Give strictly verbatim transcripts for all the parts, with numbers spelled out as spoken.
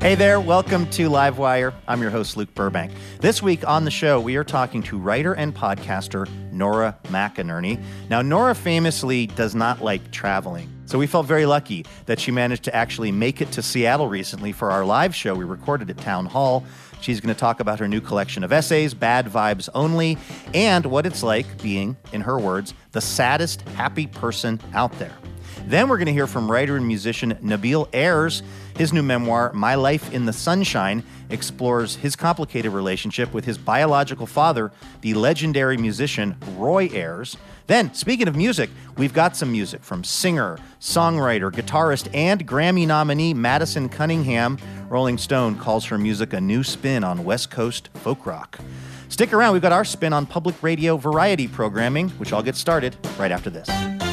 Hey there, welcome to Livewire. I'm your host, Luke Burbank. This week on the show, we are talking to writer and podcaster Nora McInerny. Now, Nora famously does not like traveling, so we felt very lucky that she managed to actually make it to Seattle recently for our live show we recorded at Town Hall. She's going to talk about her new collection of essays, Bad Vibes Only, and what it's like being, in her words, the saddest happy person out there. Then we're going to hear from writer and musician Nabil Ayers. His new memoir, My Life in the Sunshine, explores his complicated relationship with his biological father, the legendary musician Roy Ayers. Then, speaking of music, we've got some music from singer, songwriter, guitarist, and Grammy nominee Madison Cunningham. Rolling Stone calls her music a new spin on West Coast folk rock. Stick around, we've got our spin on public radio variety programming, which I'll get started right after this.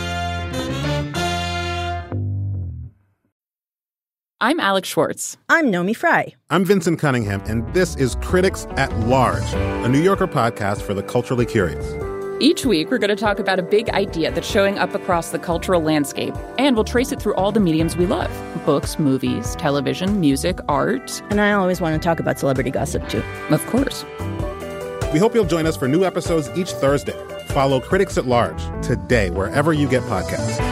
I'm Alex Schwartz. I'm Nomi Fry. I'm Vincent Cunningham, and this is Critics at Large, a New Yorker podcast for the culturally curious. Each week, we're going to talk about a big idea that's showing up across the cultural landscape, and we'll trace it through all the mediums we love. Books, movies, television, music, art. And I always want to talk about celebrity gossip, too. Of course. We hope you'll join us for new episodes each Thursday. Follow Critics at Large today, wherever you get podcasts.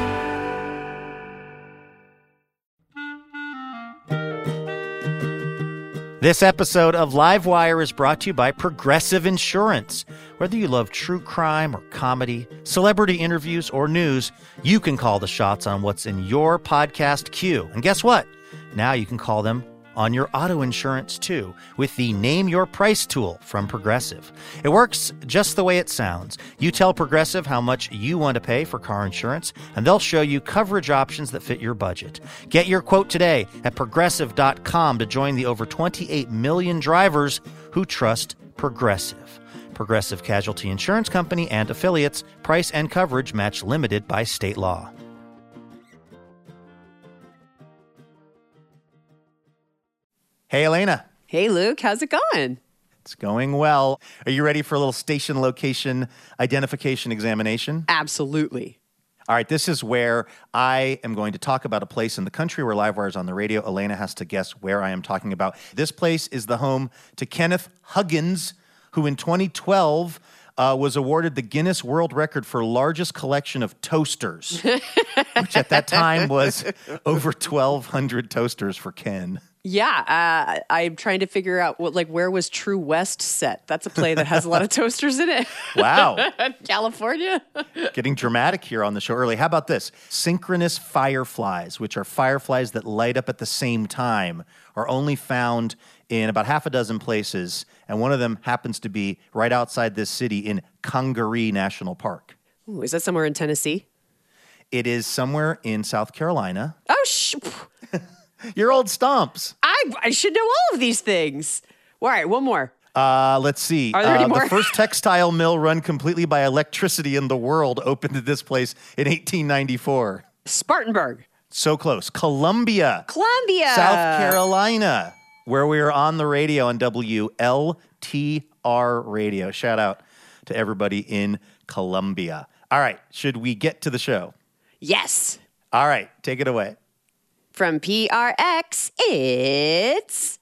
This episode of Livewire is brought to you by Progressive Insurance. Whether you love true crime or comedy, celebrity interviews or news, you can call the shots on what's in your podcast queue. And guess what? Now you can call them on your auto insurance too with the Name Your Price tool from Progressive. It works just the way it sounds. You tell Progressive how much you want to pay for car insurance, and they'll show you coverage options that fit your budget. Get your quote today at progressive dot com to join the over twenty-eight million drivers who trust Progressive. Progressive Casualty Insurance Company and affiliates. Price and coverage match limited by state law. Hey, Elena. Hey, Luke. How's it going? It's going well. Are you ready for a little station location identification examination? Absolutely. All right, this is where I am going to talk about a place in the country where Livewire is on the radio. Elena has to guess where I am talking about. This place is the home to Kenneth Huggins, who in twenty twelve uh, was awarded the Guinness World Record for largest collection of toasters, which at that time was over twelve hundred toasters for Ken. Yeah, uh, I'm trying to figure out what, like, where was True West set? That's a play that has a lot of toasters in it. Wow. California. Getting dramatic here on the show early. How about this? Synchronous fireflies, which are fireflies that light up at the same time, are only found in about half a dozen places, and one of them happens to be right outside this city in Congaree National Park. Ooh, is that somewhere in Tennessee? It is somewhere in South Carolina. Oh, sh... Your old stomps. I, I should know all of these things. All right, one more. Uh, let's see. Are there uh, any more? The first textile mill run completely by electricity in the world opened at this place in eighteen ninety-four. Spartanburg. So close. Columbia. Columbia. South Carolina, where we are on the radio on W L T R radio. Shout out to everybody in Columbia. All right, should we get to the show? Yes. All right, take it away. From P R X, it's...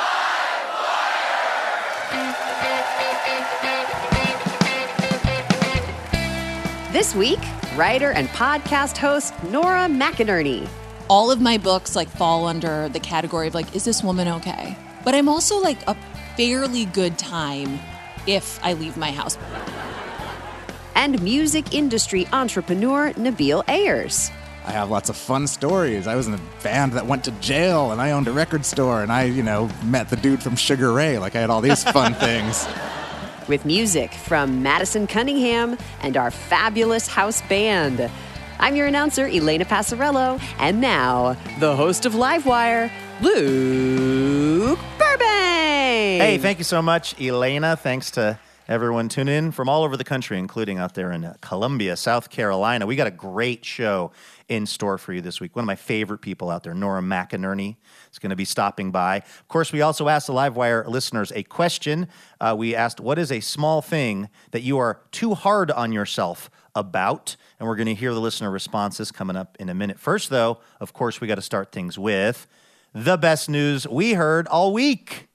This week, writer and podcast host Nora McInerny. All of my books like fall under the category of like, is this woman okay? But I'm also like a fairly good time if I leave my house. And music industry entrepreneur Nabil Ayers. I have lots of fun stories. I was in a band that went to jail, and I owned a record store, and I, you know, met the dude from Sugar Ray. Like, I had all these fun things. With music from Madison Cunningham and our fabulous house band. I'm your announcer, Elena Passarello, and now, the host of Livewire, Luke Burbank. Hey, thank you so much, Elena. Thanks to everyone tuning in from all over the country, including out there in uh, Columbia, South Carolina. We got a great show in store for you this week. One of my favorite people out there, Nora McInerny, is going to be stopping by. Of course, we also asked the Livewire listeners a question. Uh, we asked, what is a small thing that you are too hard on yourself about? And we're going to hear the listener responses coming up in a minute. First, though, of course, we got to start things with the best news we heard all week.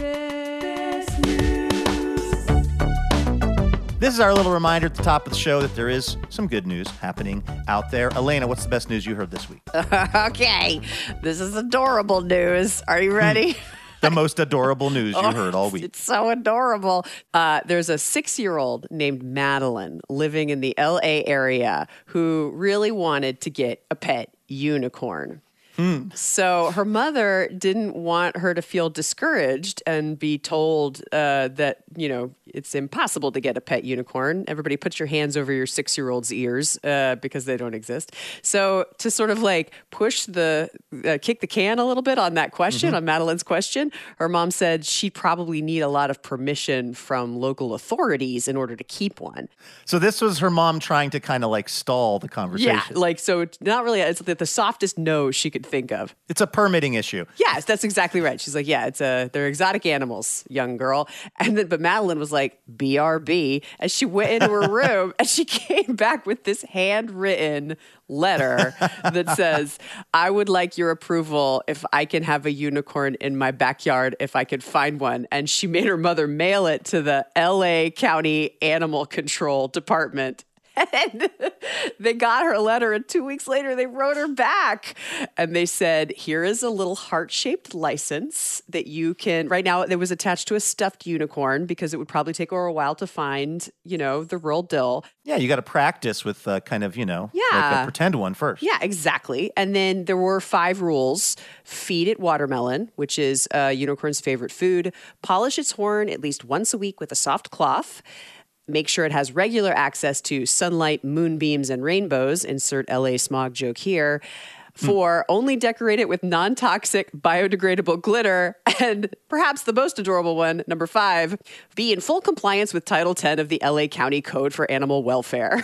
This is our little reminder at the top of the show that there is some good news happening out there. Elena, what's the best news you heard this week? Okay, this is adorable news. Are you ready? The most adorable news you Oh, heard all week. It's so adorable. Uh, there's a six-year-old named Madeline living in the L A area who really wanted to get a pet unicorn. Hmm. So her mother didn't want her to feel discouraged and be told uh, that, you know, it's impossible to get a pet unicorn. Everybody put your hands over your six-year-old's ears uh, because they don't exist. So to sort of like push the, uh, kick the can a little bit on that question, Mm-hmm. on Madeline's question, her mom said she'd probably need a lot of permission from local authorities in order to keep one. So this was her mom trying to kind of like stall the conversation. Yeah, like, so it's not really, it's the, the softest no she could think of. It's a permitting issue. Yes, that's exactly right. She's like, yeah, it's a, they're exotic animals, young girl. And then, but Madeline was like, B R B, as she went into her room and she came back with this handwritten letter that says, I would like your approval if I can have a unicorn in my backyard, if I could find one. And she made her mother mail it to the L A County Animal Control Department. And they got her letter, and two weeks later, they wrote her back. And they said, here is a little heart-shaped license that you can, right now, it was attached to a stuffed unicorn because it would probably take her a while to find, you know, the real deal. Yeah, you got to practice with uh, kind of, you know, like Yeah. a pretend one first. Yeah, exactly. And then there were five rules. Feed it watermelon, which is a unicorn's favorite food. Polish its horn at least once a week with a soft cloth. Make sure it has regular access to sunlight, moonbeams, and rainbows. Insert L A smog joke here. Four, only decorate it with non-toxic, biodegradable glitter. And perhaps the most adorable one, number five, be in full compliance with Title ten of the L A County Code for Animal Welfare.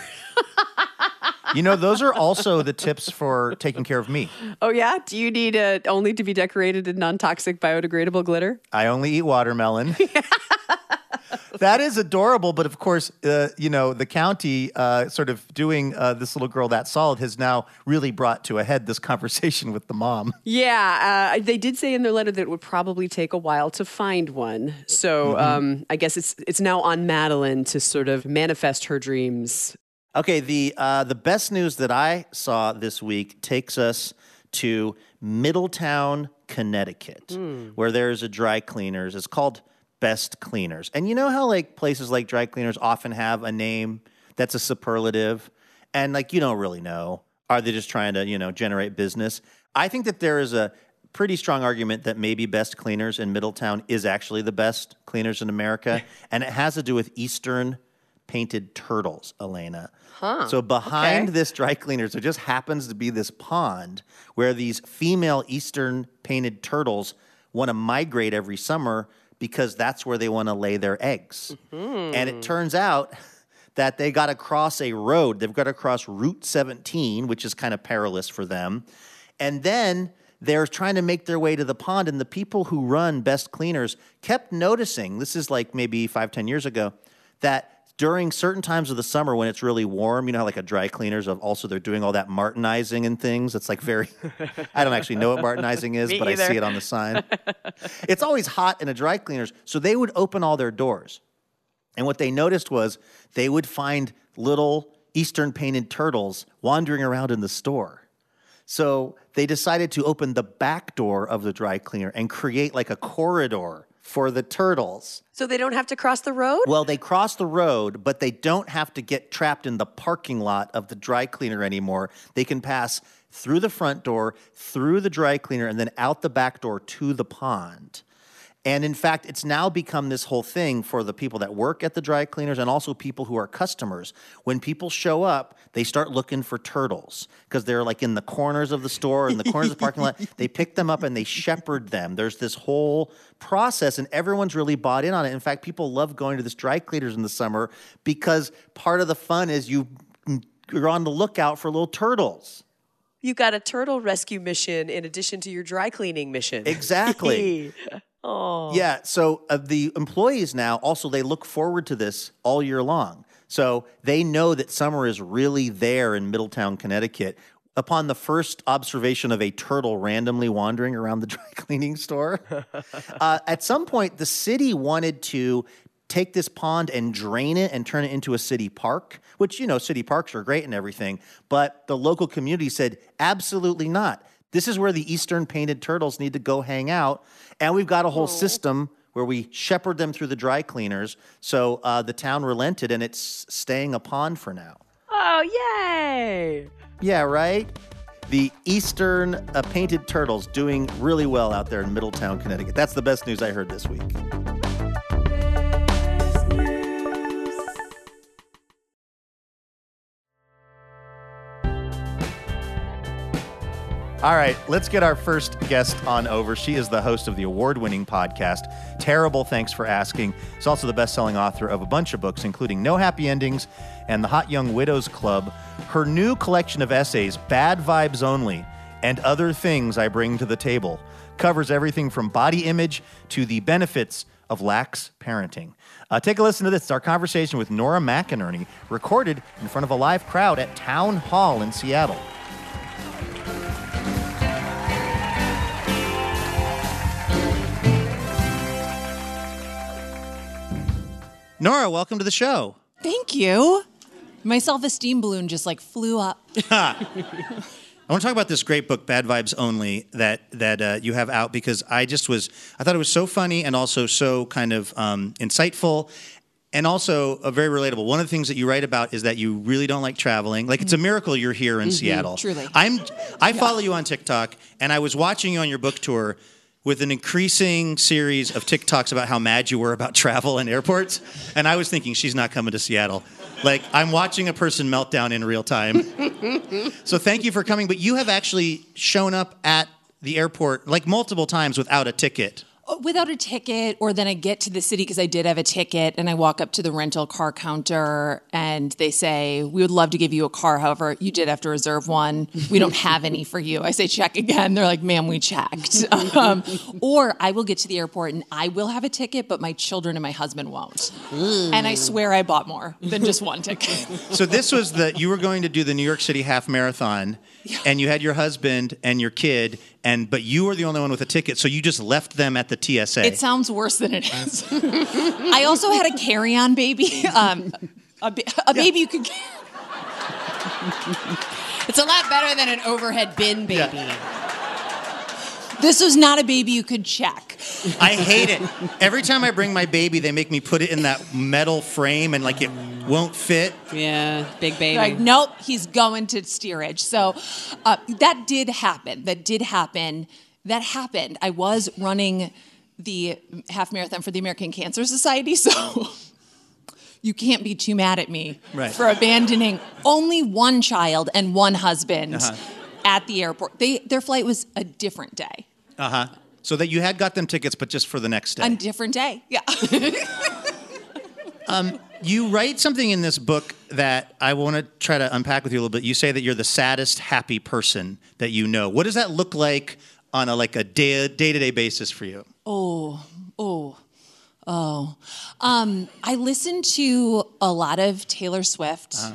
You know, those are also the tips for taking care of me. Oh, yeah? Do you need uh, only to be decorated in non-toxic, biodegradable glitter? I only eat watermelon. That is adorable, but of course, uh, you know, the county uh, sort of doing uh, this little girl that solid has now really brought to a head this conversation with the mom. Yeah, uh, they did say in their letter that it would probably take a while to find one. So Mm-hmm. um, I guess it's it's now on Madeline to sort of manifest her dreams. Okay, the uh, the best news that I saw this week takes us to Middletown, Connecticut, where there's a dry cleaners. It's called Best Cleaners. And you know how like places like dry cleaners often have a name that's a superlative and like you don't really know. Are they just trying to, you know, generate business? I think that there is a pretty strong argument that maybe Best Cleaners in Middletown is actually the best cleaners in America. And it has to do with Eastern painted turtles, Elena. Huh. So behind Okay. this dry cleaners, there just happens to be this pond where these female Eastern painted turtles want to migrate every summer because that's where they want to lay their eggs. And it turns out that they got to cross a road. They've got to cross Route seventeen, which is kind of perilous for them. And then they're trying to make their way to the pond, and the people who run Best Cleaners kept noticing, this is like maybe five, ten years ago, that during certain times of the summer when it's really warm, you know how like a dry cleaners of also they're doing all that martinizing and things. It's like very, I don't actually know what martinizing is, Me but either. I see it on the sign. It's always hot in a dry cleaners. So they would open all their doors. And what they noticed was they would find little Eastern painted turtles wandering around in the store. So they decided to open the back door of the dry cleaner and create like a corridor for the turtles. So they don't have to cross the road? Well, they cross the road, but they don't have to get trapped in the parking lot of the dry cleaner anymore. They can pass through the front door, through the dry cleaner, and then out the back door to the pond. And in fact, it's now become this whole thing for the people that work at the dry cleaners and also people who are customers. When people show up, they start looking for turtles because they're like in the corners of the store, in the corners of the parking lot. They pick them up and they shepherd them. There's this whole process and everyone's really bought in on it. In fact, people love going to this dry cleaners in the summer because part of the fun is you, you're on the lookout for little turtles. You got a turtle rescue mission in addition to your dry cleaning mission. Exactly. Oh. Yeah, so uh, the employees now also they look forward to this all year long. So they know that summer is really there in Middletown, Connecticut. upon the first observation of a turtle randomly wandering around the dry cleaning store. uh, at some point, the city wanted to take this pond and drain it and turn it into a city park, which, you know, city parks are great and everything, but the local community said, absolutely not. This is where the eastern painted turtles need to go hang out, and we've got a whole oh. system where we shepherd them through the dry cleaners, so uh, the town relented, and it's staying a pond for now. Oh, yay! Yeah, right? The eastern uh, painted turtles doing really well out there in Middletown, Connecticut. That's the best news I heard this week. All right, let's get our first guest on over. She is the host of the award-winning podcast, Terrible Thanks for Asking. She's also the best-selling author of a bunch of books, including No Happy Endings and The Hot Young Widows Club. Her new collection of essays, Bad Vibes Only, and Other Things I Bring to the Table, covers everything from body image to the benefits of lax parenting. Uh, take a listen to this. It's our conversation with Nora McInerny, recorded in front of a live crowd at Town Hall in Seattle. Nora, welcome to the show. Thank you. My self-esteem balloon just like flew up. I want to talk about this great book, Bad Vibes Only, that that uh, you have out, because I just was, I thought it was so funny and also so kind of um, insightful and also uh, very relatable. One of the things that you write about is that you really don't like traveling. Like, it's a miracle you're here in mm-hmm, Seattle. Truly. I'm, I follow you on TikTok, and I was watching you on your book tour with an increasing series of TikToks about how mad you were about travel and airports. And I was thinking, she's not coming to Seattle. Like, I'm watching a person melt down in real time. So thank you for coming. But you have actually shown up at the airport, like, multiple times without a ticket. Without a ticket, or then I get to the city because I did have a ticket, and I walk up to the rental car counter, and they say, we would love to give you a car. However, you did have to reserve one. We don't have any for you. I say, check again. They're like, ma'am, we checked. Um, or I will get to the airport, and I will have a ticket, but my children and my husband won't. Mm. And I swear I bought more than just one ticket. So this was the, you were going to do the New York City half marathon, yeah. and you had your husband and your kid, and but you were the only one with a ticket, so you just left them at the T S A. It sounds worse than it is. I also had a carry-on baby, um, a, ba- a baby you could carry. It's a lot better than an overhead bin baby. Yeah. This was not a baby you could check. I hate it. Every time I bring my baby, they make me put it in that metal frame, and like it won't fit. Yeah, big baby. Like, nope, he's going to steerage. So uh, that did happen. That did happen. That happened. I was running the half marathon for the American Cancer Society, so you can't be too mad at me right. for abandoning only one child and one husband uh-huh. at the airport. They, their flight was a different day. Uh-huh. So that you had got them tickets, but just for the next day. A different day, yeah. um, you write something in this book that I want to try to unpack with you a little bit. You say that you're the saddest happy person that you know. What does that look like on a like a day, day-to-day basis for you? Oh, oh, oh. Um, I listen to a lot of Taylor Swift. Uh-huh.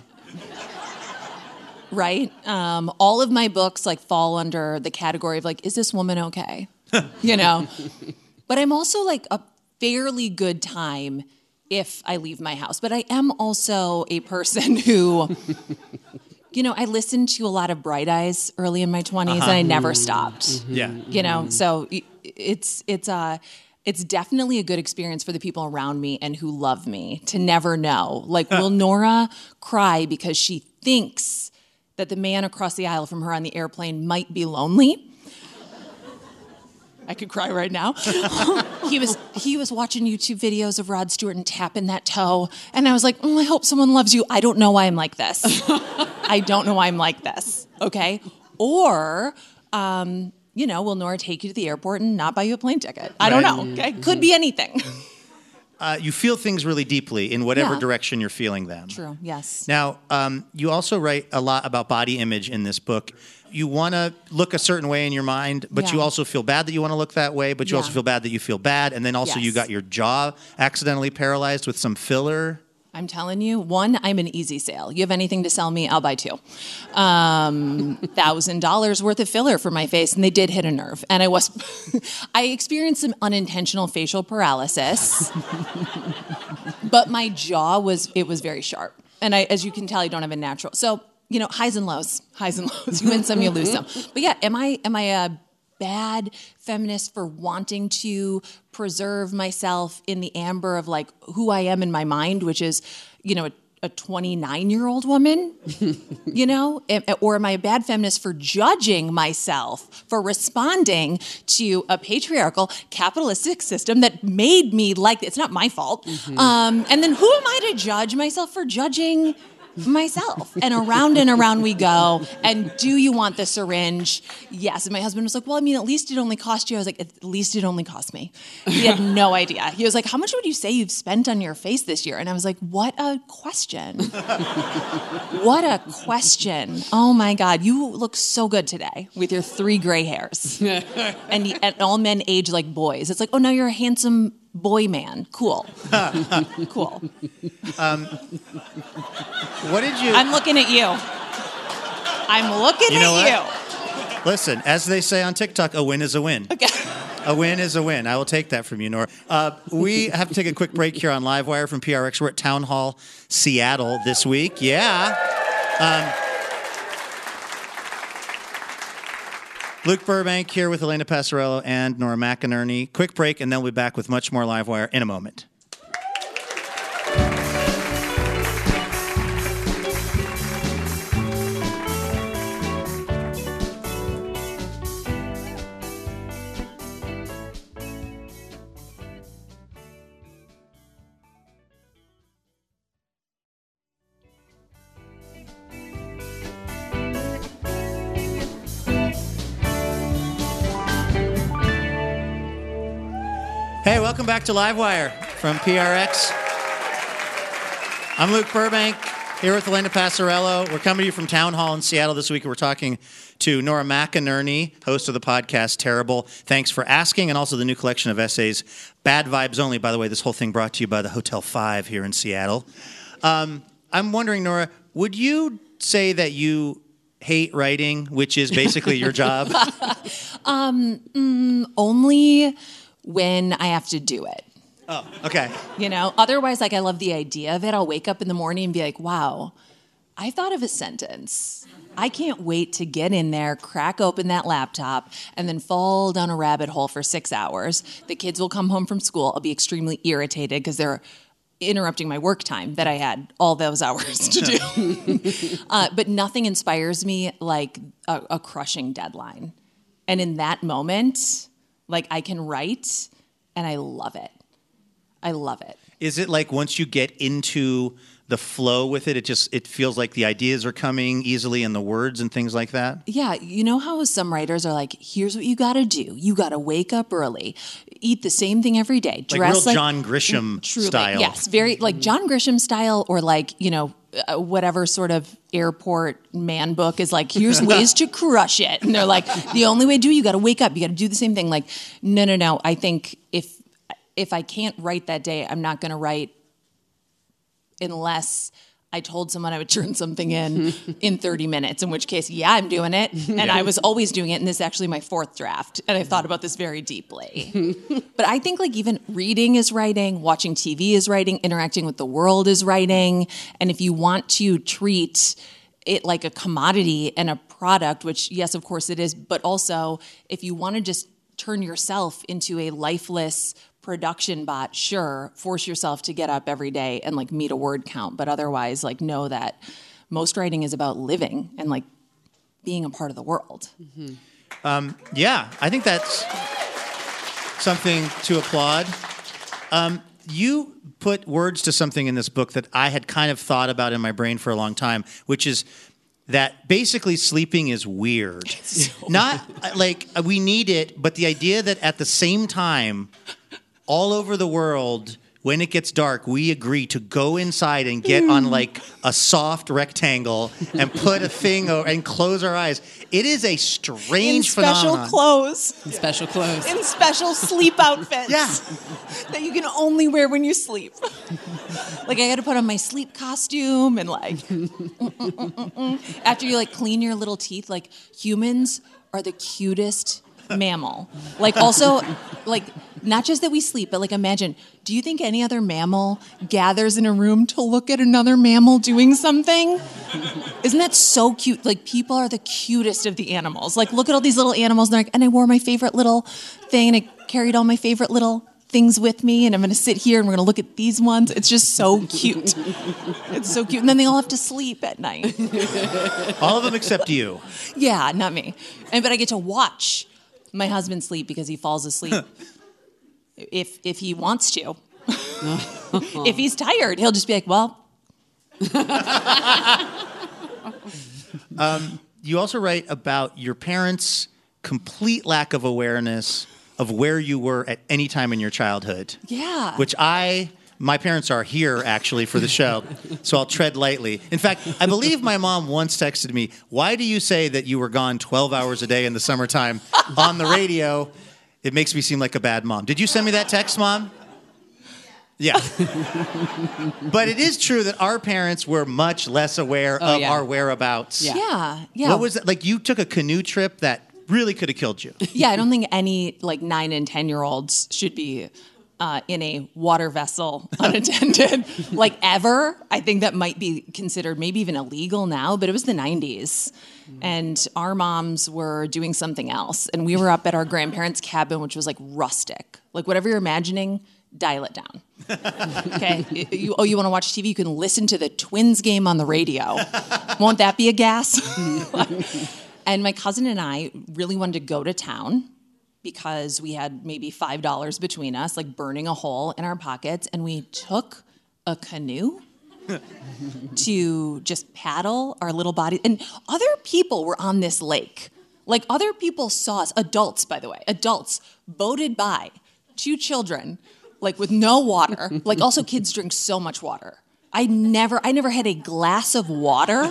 Right? Um, all of my books like fall under the category of like, is this woman okay? You know? But I'm also like a fairly good time if I leave my house. But I am also a person who, you know, I listened to a lot of Bright Eyes early in my twenties, uh-huh. and I never stopped. Mm-hmm. Yeah. You know, so it's it's uh it's definitely a good experience for the people around me and who love me to never know. Like, will Nora cry because she thinks that the man across the aisle from her on the airplane might be lonely? I could cry right now. he was he was watching YouTube videos of Rod Stewart and tapping that toe, and I was like, oh, I hope someone loves you. I don't know why I'm like this. I don't know why I'm like this, okay? Or, um, you know, will Nora take you to the airport and not buy you a plane ticket? I don't know, okay? Could be anything. Uh, you feel things really deeply in whatever Yeah. direction you're feeling them. True, yes. Now, um, you also write a lot about body image in this book. You want to look a certain way in your mind, but Yeah. you also feel bad that you want to look that way, but you Yeah. also feel bad that you feel bad. And then also Yes. you got your jaw accidentally paralyzed with some filler. I'm telling you, one, I'm an easy sale. You have anything to sell me, I'll buy two. Um, one thousand dollars worth of filler for my face, and they did hit a nerve. And I was, I experienced some unintentional facial paralysis, but my jaw was, it was very sharp. And I, as you can tell, I don't have a natural. So, you know, highs and lows, highs and lows. You win some, you lose some. But yeah, am I, am I a bad feminist for wanting to preserve myself in the amber of like who I am in my mind, which is, you know, a, a twenty-nine-year-old woman, you know? Or am I a bad feminist for judging myself for responding to a patriarchal capitalistic system that made me like, it's not my fault. Mm-hmm. Um, and then who am I to judge myself for judging myself? And around and around we go. And do you want the syringe? Yes. And my husband was like, well, I mean, at least it only cost you. I was like, at least it only cost me. He had no idea. He was like, how much would you say you've spent on your face this year? And I was like, what a question. What a question. Oh my God. You look so good today with your three gray hairs. and, and all men age like boys. It's like, oh, now you're a handsome boy man. Cool. Cool. Um, what did you... I'm looking at you. I'm looking you know at what? you. Listen, as they say on TikTok, a win is a win. Okay. A win is a win. I will take that from you, Nora. Uh, we have to take a quick break here on Livewire from P R X. We're at Town Hall, Seattle this week. Yeah. Um, Luke Burbank here with Elena Passarello and Nora McInerney. Quick break, and then we'll be back with much more Livewire in a moment. Hey, welcome back to Livewire from P R X. I'm Luke Burbank, here with Elena Passarello. We're coming to you from Town Hall in Seattle this week. We're talking to Nora McInerney, host of the podcast Terrible. Thanks for asking, and also the new collection of essays, Bad Vibes Only. By the way, this whole thing brought to you by the Hotel Five here in Seattle. Um, I'm wondering, Nora, would you say that you hate writing, which is basically your job? um, mm, only... when I have to do it. Oh, okay. You know, otherwise, like, I love the idea of it. I'll wake up in the morning and be like, wow, I thought of a sentence. I can't wait to get in there, crack open that laptop, and then fall down a rabbit hole for six hours. The kids will come home from school. I'll be extremely irritated because they're interrupting my work time that I had all those hours to do. uh, but nothing inspires me like a, a crushing deadline. And in that moment... like, I can write, and I love it. I love it. Is it like once you get into the flow with it, it just it feels like the ideas are coming easily and the words and things like that? Yeah. You know how some writers are like, here's what you got to do. You got to wake up early, eat the same thing every day. Like dress real like John Grisham truly, style. Yes. Very like John Grisham style, or like, you know, uh, whatever sort of airport man book is like, here's ways to crush it. And they're like, the only way to do it, you got to wake up. You got to do the same thing. Like, no, no, no. I think if, if I can't write that day, I'm not going to write unless I told someone I would turn something in in thirty minutes, in which case, yeah, I'm doing it. And I was always doing it. And this is actually my fourth draft. And I've thought about this very deeply. But I think like even reading is writing, watching T V is writing, interacting with the world is writing. And if you want to treat it like a commodity and a product, which yes, of course it is, but also if you want to just turn yourself into a lifeless production bot, sure, force yourself to get up every day and like meet a word count, but otherwise like know that most writing is about living and like being a part of the world. Mm-hmm. Um, yeah, I think that's something to applaud. Um, you put words to something in this book that I had kind of thought about in my brain for a long time, which is that basically sleeping is weird. So Not like we need it, but the idea that at the same time, all over the world, when it gets dark, we agree to go inside and get on like a soft rectangle and put a thing over and close our eyes. It is a strange in special phenomenon. clothes. In special clothes. In special sleep outfits. Yeah. That you can only wear when you sleep. Like I got to put on my sleep costume and like after you like clean your little teeth, like humans are the cutest mammal. Like also, like not just that we sleep, but like imagine, do you think any other mammal gathers in a room to look at another mammal doing something? Isn't that so cute? Like people are the cutest of the animals. Like look at all these little animals and they're like, and I wore my favorite little thing and I carried all my favorite little things with me and I'm going to sit here and we're going to look at these ones. It's just so cute. It's so cute. And then they all have to sleep at night. All of them except you. Yeah, not me. And but I get to watch my husband sleep because he falls asleep if if he wants to. If he's tired, he'll just be like, well. um, you also write about your parents' complete lack of awareness of where you were at any time in your childhood. Yeah. Which I... My parents are here, actually, for the show, so I'll tread lightly. In fact, I believe my mom once texted me, why do you say that you were gone twelve hours a day in the summertime on the radio? It makes me seem like a bad mom. Did you send me that text, Mom? Yeah. But it is true that our parents were much less aware Oh, of yeah. our whereabouts. Yeah. Yeah, yeah. What was that? Like, you took a canoe trip that really could have killed you. Yeah, I don't think any like nine and ten year olds should be uh, in a water vessel unattended, like ever. I think that might be considered maybe even illegal now, but it was the nineties. And our moms were doing something else. And we were up at our grandparents' cabin, which was like rustic. Like whatever you're imagining, dial it down. Okay? You, oh, you want to watch T V? You can listen to the Twins game on the radio. Won't that be a gas? And my cousin and I really wanted to go to town because we had maybe five dollars between us, like burning a hole in our pockets. And we took a canoe to just paddle our little bodies. And other people were on this lake. Like other people saw us, adults, by the way, adults boated by, two children, like with no water. Like also kids drink so much water. I never, I never had a glass of water.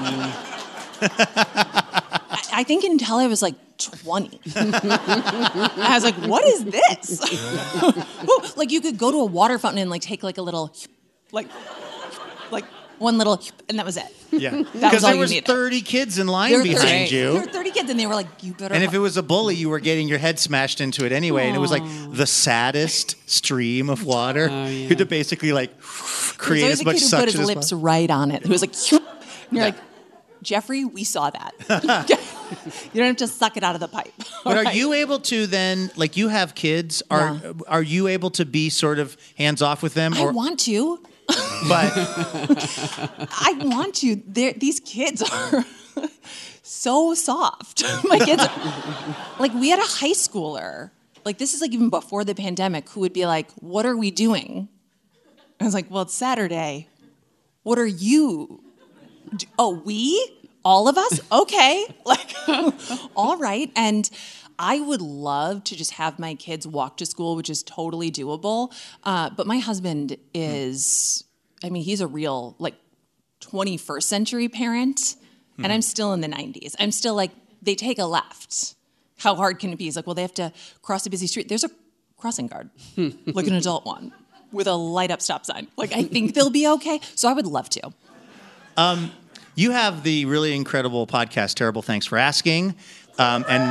I, I think until I was like twenty. I was like, what is this? Like you could go to a water fountain and like take like a little, like, like one little, and that was it. Yeah. That was Because all there you was needed. thirty kids in line There were behind thirty you. There were thirty kids, and they were like, you better. And if it was a bully, you were getting your head smashed into it anyway. And it was like the saddest stream of water. Oh, yeah. You had to basically like create There's as always much a kid who put suction his as lips possible. right on it. Who was like, and you're like, Jeffrey, we saw that. You don't have to suck it out of the pipe. But All are right? you able to then, like you have kids, are Yeah. are you able to be sort of hands off with them? I Or, want to. but I want to. They're, these kids are so soft. My kids, are, like we had a high schooler. Like this is like even before the pandemic, who would be like, "What are we doing?" I was like, "Well, it's Saturday. What are you? do- Oh, we? All of us? Okay, like, all right." And I would love to just have my kids walk to school, which is totally doable. Uh, but my husband is, I mean, he's a real like twenty-first century parent, and I'm still in the nineties. I'm still like, they take a left. How hard can it be? He's like, well, they have to cross a busy street. There's a crossing guard, like an adult one, with a light up stop sign. Like, I think they'll be okay. So I would love to. um, you have the really incredible podcast, Terrible Thanks for Asking. Um, and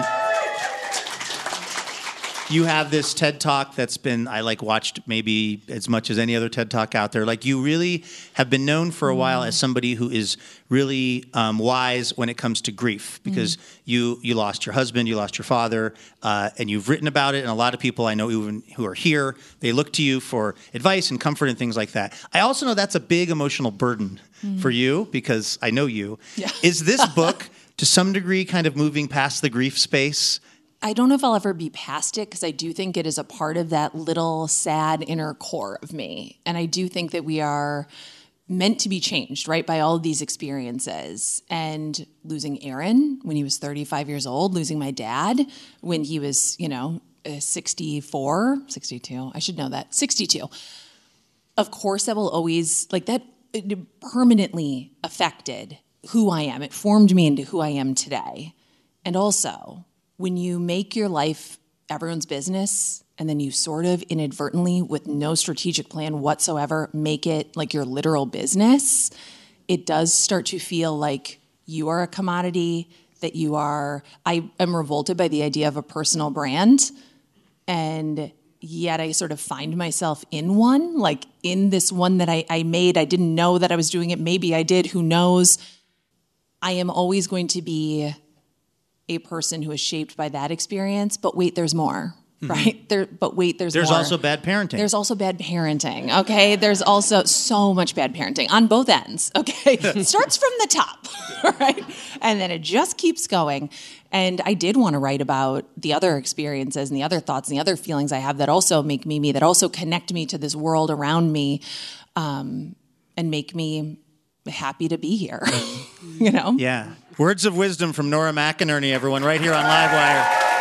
you have this TED Talk that's been, I like watched maybe as much as any other TED Talk out there. Like you really have been known for a while as somebody who is really um, wise when it comes to grief because you you lost your husband, you lost your father, uh, and you've written about it. And a lot of people I know even who are here, they look to you for advice and comfort and things like that. I also know that's a big emotional burden for you because I know you. Yeah. Is this book to some degree kind of moving past the grief space? I don't know if I'll ever be past it because I do think it is a part of that little sad inner core of me. And I do think that we are meant to be changed, right, by all of these experiences. And losing Aaron when he was thirty-five years old, losing my dad when he was, you know, uh, sixty-four, sixty-two, I should know that, sixty-two. of course, that will always, like that it permanently affected who I am. It formed me into who I am today. And also, when you make your life everyone's business and then you sort of inadvertently, with no strategic plan whatsoever, make it like your literal business, it does start to feel like you are a commodity, that you are, I am revolted by the idea of a personal brand. And yet I sort of find myself in one, like in this one that I, I made. I didn't know that I was doing it. Maybe I did. Who knows? I am always going to be a person who is shaped by that experience. But wait, there's more, mm-hmm. right? There, but wait, there's, there's more. also bad parenting. There's also bad parenting, okay? There's also so much bad parenting on both ends, okay? It starts from the top, right? And then it just keeps going. And I did want to write about the other experiences and the other thoughts and the other feelings I have that also make me me, that also connect me to this world around me, um, and make me happy to be here, you know? Yeah. Words of wisdom from Nora McInerney, everyone, right here on Livewire.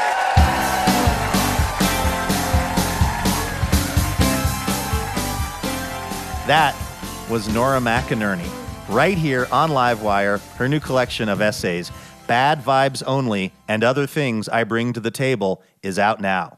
That was Nora McInerney, right here on Livewire, her new collection of essays, Bad Vibes Only and Other Things I Bring to the Table, is out now.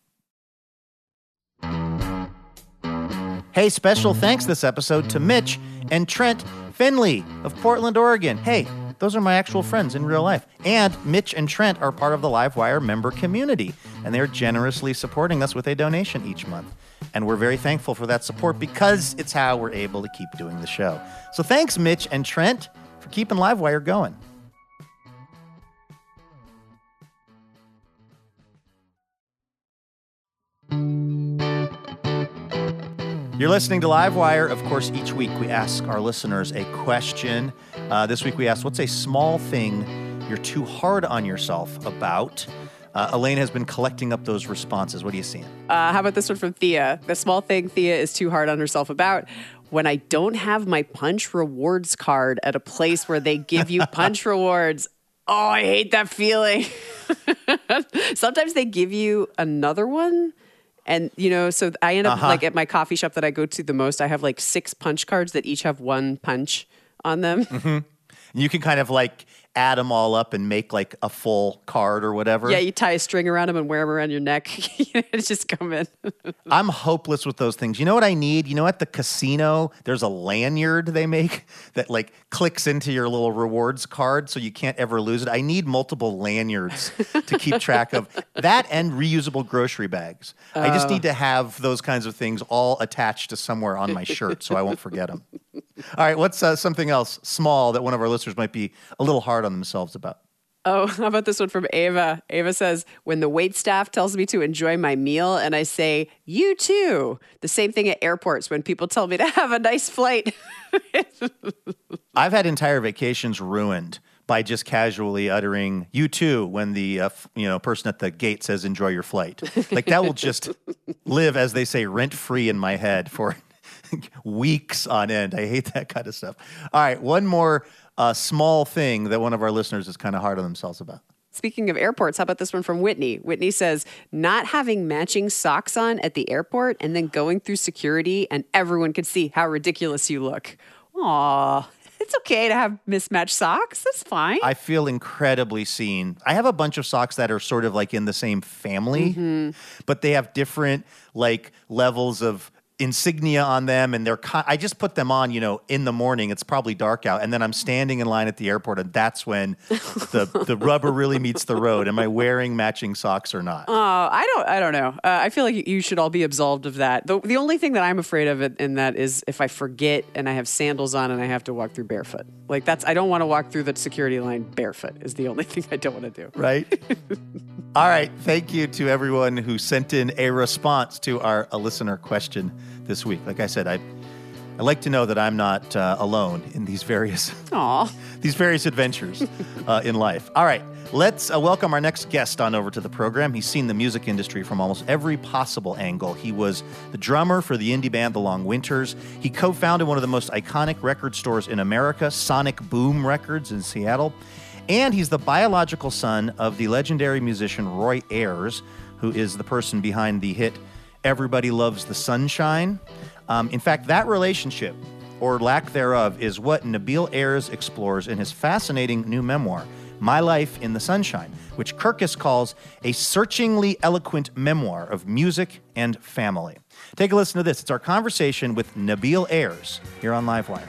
Hey, special thanks this episode to Mitch and Trent Finley of Portland, Oregon. Hey, those are my actual friends in real life. And Mitch and Trent are part of the Livewire member community, and they're generously supporting us with a donation each month. And we're very thankful for that support because it's how we're able to keep doing the show. So thanks, Mitch and Trent, for keeping Livewire going. You're listening to Livewire. Of course, each week we ask our listeners a question. Uh, this week we asked, what's a small thing you're too hard on yourself about? Uh, Elaine has been collecting up those responses. What are you seeing? Uh, how about this one from Thea? The small thing Thea is too hard on herself about: when I don't have my punch rewards card at a place where they give you punch rewards. Oh, I hate that feeling. Sometimes they give you another one. And, you know, so I end up uh-huh. like at my coffee shop that I go to the most, I have like six punch cards that each have one punch on them. Mm-hmm. You can kind of like add them all up and make like a full card or whatever. Yeah, you tie a string around them and wear them around your neck. It's just come in. I'm hopeless with those things. You know what I need? You know, at the casino, there's a lanyard they make that like clicks into your little rewards card so you can't ever lose it. I need multiple lanyards to keep track of that and reusable grocery bags. Uh, I just need to have those kinds of things all attached to somewhere on my shirt so I won't forget them. All right, what's uh, something else small that one of our listeners might be a little hard on themselves about? Oh, how about this one from Ava? Ava says, when the wait staff tells me to enjoy my meal and I say, you too. The same thing at airports when people tell me to have a nice flight. I've had entire vacations ruined by just casually uttering "you too" when the uh, f- you know person at the gate says "enjoy your flight." Like that will just live, as they say, rent free in my head for weeks on end. I hate that kind of stuff. All right, one more uh, small thing that one of our listeners is kind of hard on themselves about. Speaking of airports, how about this one from Whitney? Whitney says, not having matching socks on at the airport and then going through security and everyone can see how ridiculous you look. Aw, it's okay to have mismatched socks. That's fine. I feel incredibly seen. I have a bunch of socks that are sort of like in the same family, mm-hmm. but they have different like levels of insignia on them, and they're con- I just put them on, you know, in the morning. It's probably dark out, and then I'm standing in line at the airport, and that's when the the rubber really meets the road. Am I wearing matching socks or not? Oh, uh, I don't. I don't know. Uh, I feel like you should all be absolved of that. The, the only thing that I'm afraid of it, in that is if I forget and I have sandals on and I have to walk through barefoot. Like that's I don't want to walk through the security line barefoot. Is the only thing I don't want to do. Right. All right. Thank you to everyone who sent in a response to our a listener question this week. Like I said, I I like to know that I'm not uh, alone in these various Aww. these various adventures uh, in life. All right, let's uh, welcome our next guest on over to the program. He's seen the music industry from almost every possible angle. He was the drummer for the indie band The Long Winters. He co-founded one of the most iconic record stores in America, Sonic Boom Records in Seattle. And he's the biological son of the legendary musician Roy Ayers, who is the person behind the hit Everybody Loves the Sunshine. Um, in fact, that relationship, or lack thereof, is what Nabil Ayers explores in his fascinating new memoir, My Life in the Sunshine, which Kirkus calls a searchingly eloquent memoir of music and family. Take a listen to this. It's our conversation with Nabil Ayers here on Livewire.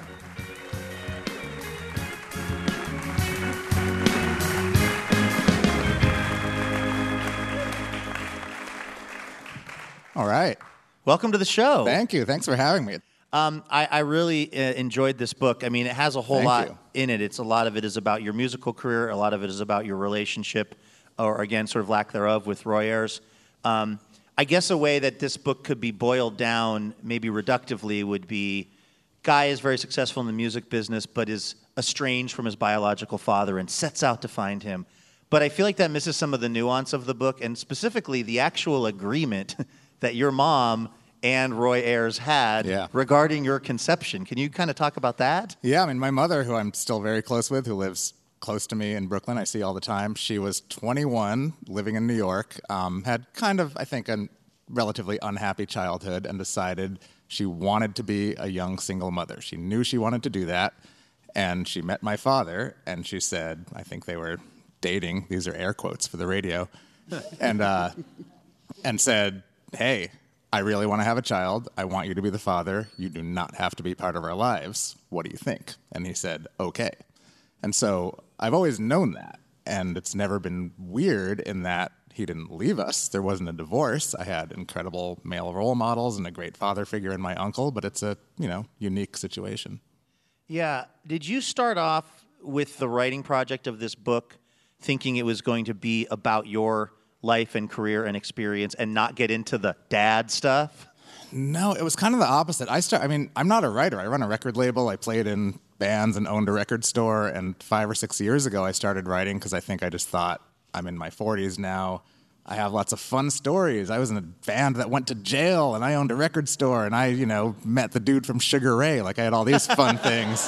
All right. Welcome to the show. Thank you. Thanks for having me. Um, I, I really uh, enjoyed this book. I mean, it has a whole Thank lot you. in it. It's a lot of it is about your musical career. A lot of it is about your relationship, or again, sort of lack thereof, with Roy Ayers. Um, I guess a way that this book could be boiled down, maybe reductively, would be: guy is very successful in the music business, but is estranged from his biological father and sets out to find him. But I feel like that misses some of the nuance of the book, and specifically the actual agreement that your mom and Roy Ayers had Yeah. regarding your conception. Can you kind of talk about that? Yeah, I mean, my mother, who I'm still very close with, who lives close to me in Brooklyn, I see all the time, she was twenty-one, living in New York, um, had kind of, I think, a relatively unhappy childhood, and decided she wanted to be a young single mother. She knew she wanted to do that, and she met my father, and she said, I think they were dating, these are air quotes for the radio, and uh, and said, hey, I really want to have a child. I want you to be the father. You do not have to be part of our lives. What do you think? And he said, okay. And so I've always known that. And it's never been weird in that he didn't leave us. There wasn't a divorce. I had incredible male role models and a great father figure in my uncle, but it's a, you know, unique situation. Yeah. Did you start off with the writing project of this book thinking it was going to be about your life and career and experience and not get into the dad stuff? No, it was kind of the opposite. I start. I mean, I'm not a writer. I run a record label. I played in bands and owned a record store. And five or six years ago, I started writing because I think I just thought, I'm in my forties now. I have lots of fun stories. I was in a band that went to jail, and I owned a record store, and I, you know, met the dude from Sugar Ray. Like, I had all these fun things.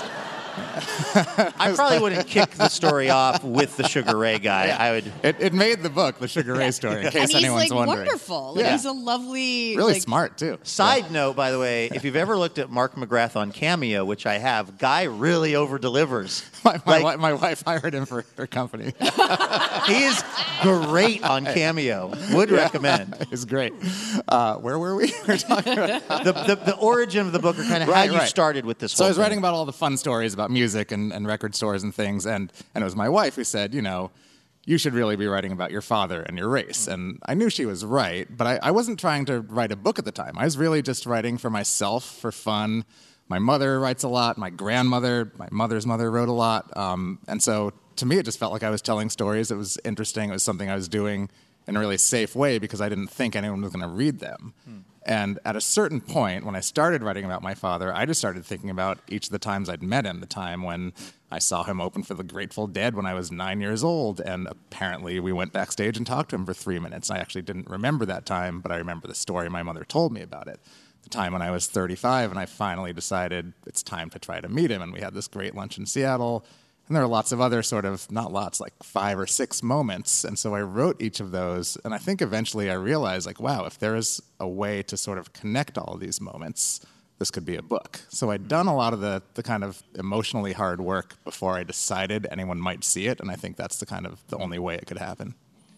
I probably wouldn't kick the story off with the Sugar Ray guy. I would. It, it made the book, the Sugar Ray story, in case And he's anyone's like wondering. wonderful. Like Yeah. he's a lovely, Really like, smart, too. Side note, by the way, if you've ever looked at Mark McGrath on Cameo, which I have, guy really over-delivers. My, my, Like- wi- my wife hired him for her company. He is great on Cameo. Would recommend. It's great. Uh, where were we? we were talking about The, the, the origin of the book, or kind of Right, how you right. started with this So whole I was thing. writing about all the fun stories about music and, and record stores and things, and, and it was my wife who said, you know, you should really be writing about your father and your race. And I knew she was right, but I, I wasn't trying to write a book at the time. I was really just writing for myself, for fun. My mother writes a lot. My grandmother, my mother's mother wrote a lot. Um, and so to me, it just felt like I was telling stories. It was interesting. It was something I was doing in a really safe way because I didn't think anyone was going to read them. Hmm. And at a certain point, when I started writing about my father, I just started thinking about each of the times I'd met him, the time when I saw him open for the Grateful Dead when I was nine years old, and apparently we went backstage and talked to him for three minutes. I actually didn't remember that time, but I remember the story my mother told me about it. The time when I was thirty-five, and I finally decided it's time to try to meet him, and we had this great lunch in Seattle. And there are lots of other sort of, not lots, like five or six moments. And so I wrote each of those. And I think eventually I realized, like, wow, if there is a way to sort of connect all of these moments, this could be a book. So I'd done a lot of the, the kind of emotionally hard work before I decided anyone might see it. And I think that's the kind of the only way it could happen.